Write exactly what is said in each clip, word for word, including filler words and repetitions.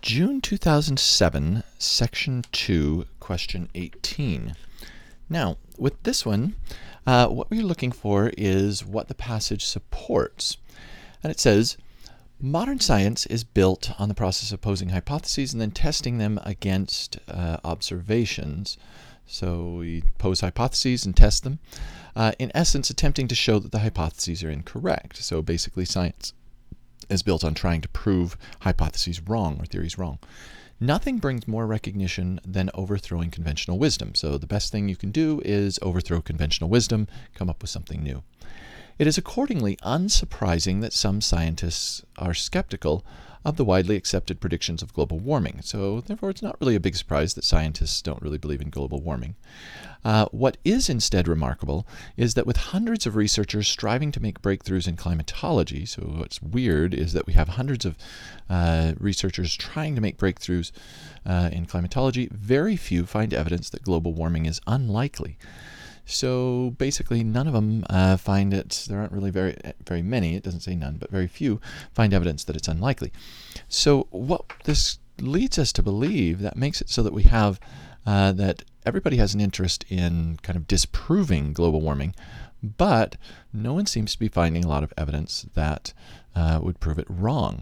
June two thousand seven, Section two, Question eighteen. Now, with this one, uh, what we're looking for is what the passage supports. And it says, modern science is built on the process of posing hypotheses and then testing them against uh, observations. So we pose hypotheses and test them, uh, in essence attempting to show that the hypotheses are incorrect. So basically science is built on trying to prove hypotheses wrong or theories wrong. Nothing brings more recognition than overthrowing conventional wisdom. So the best thing you can do is overthrow conventional wisdom, come up with something new. It is accordingly unsurprising that some scientists are skeptical of the widely accepted predictions of global warming. So therefore it's not really a big surprise that scientists don't really believe in global warming. Uh, what is instead remarkable is that with hundreds of researchers striving to make breakthroughs in climatology, so what's weird is that we have hundreds of uh, researchers trying to make breakthroughs uh, in climatology, very few find evidence that global warming is unlikely. So basically none of them uh, find it, there aren't really very very many, it doesn't say none, but very few find evidence that it's unlikely. So what this leads us to believe, that makes it so that we have uh, that everybody has an interest in kind of disproving global warming, but no one seems to be finding a lot of evidence that uh, would prove it wrong.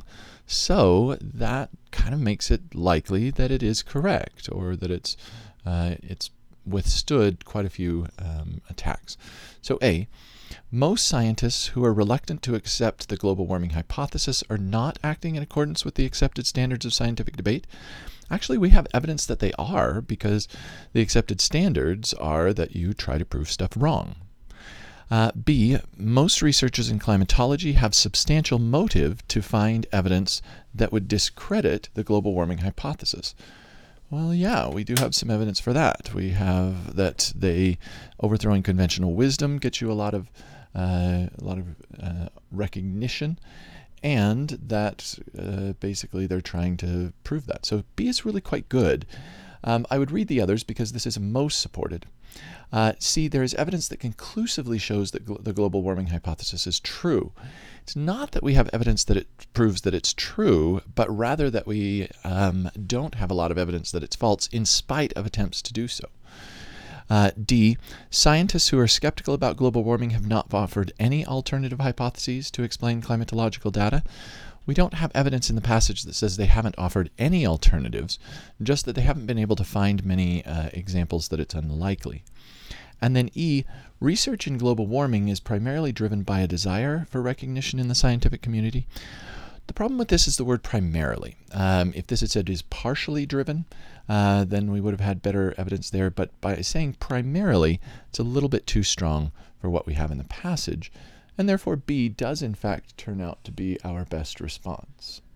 So that kind of makes it likely that it is correct, or that it's uh, it's withstood quite a few um, attacks. So A, most scientists who are reluctant to accept the global warming hypothesis are not acting in accordance with the accepted standards of scientific debate. Actually, we have evidence that they are, because the accepted standards are that you try to prove stuff wrong. Uh, B, most researchers in climatology have substantial motive to find evidence that would discredit the global warming hypothesis. Well, yeah, we do have some evidence for that. We have that they overthrowing conventional wisdom gets you a lot of uh, a lot of uh, recognition, and that uh, basically they're trying to prove that. So B is really quite good. Um, I would read the others because this is most supported. Uh, C, there is evidence that conclusively shows that gl- the global warming hypothesis is true. It's not that we have evidence that it proves that it's true, but rather that we um, don't have a lot of evidence that it's false in spite of attempts to do so. Uh, D, scientists who are skeptical about global warming have not offered any alternative hypotheses to explain climatological data. We don't have evidence in the passage that says they haven't offered any alternatives, just that they haven't been able to find many uh, examples that it's unlikely. And then E, research in global warming is primarily driven by a desire for recognition in the scientific community. The problem with this is the word primarily. Um, if this had said is partially driven, uh, then we would have had better evidence there. But by saying primarily, it's a little bit too strong for what we have in the passage. And therefore B does in fact turn out to be our best response.